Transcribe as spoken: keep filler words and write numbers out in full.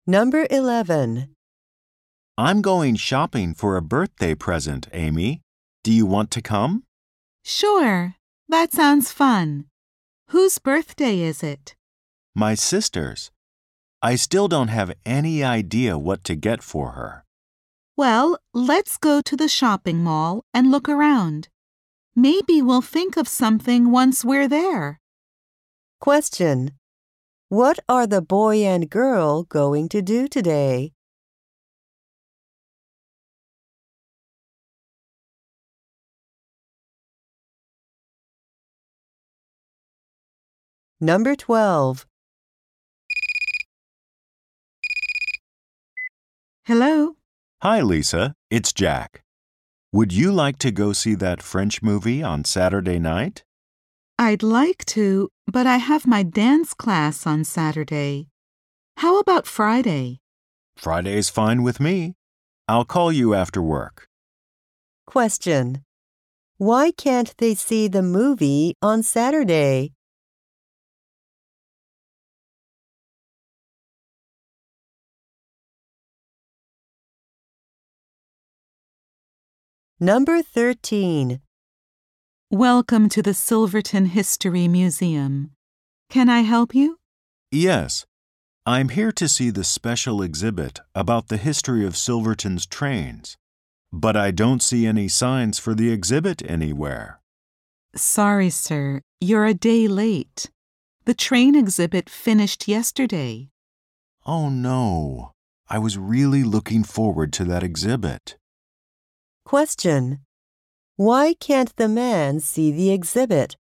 Number eleven. I'm going shopping for a birthday present, Amy. Do you want to come? Sure, that sounds fun. Whose birthday is it? My sister's. I still don't have any idea what to get for her. Well, let's go to the shopping mall and look around. Maybe we'll think of something once we're there. Question. What are the boy and girl going to do today? Number twelve. Hello? Hi, Lisa. It's Jack. Would you like to go see that French movie on Saturday night? I'd like to, but I have my dance class on Saturday. How about Friday? Friday's fine with me. I'll call you after work. Question. Why can't they see the movie on Saturday? Number thirteen. Welcome to the Silverton History Museum. Can I help you? Yes. I'm here to see the special exhibit about the history of Silverton's trains, but I don't see any signs for the exhibit anywhere. Sorry, sir. You're a day late. The train exhibit finished yesterday. Oh no, I was really looking forward to that exhibit. Question. Why can't the man see the exhibit?